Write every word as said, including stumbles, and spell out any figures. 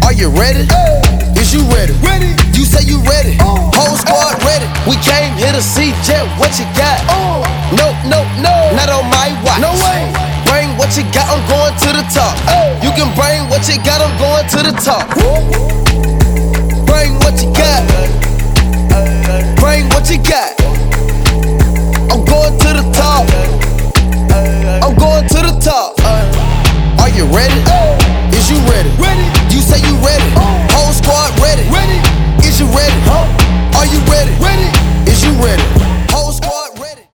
Are you ready? Hey. Is you ready? Ready. You say you ready. Uh. Whole squad ready. We came here to see Jet. What you got? Uh. No, no, no. Not on my watch. No way. Bring what you got. I'm going to the top. Hey. You can bring what you got. I'm going to the top. Bring what you got. Bring what you got. I'm going to the top. I'm going to the top. Are you ready? Is you ready? Ready. You say you ready. Whole squad ready. Ready. Is you ready? Are you ready? Ready. Is you ready?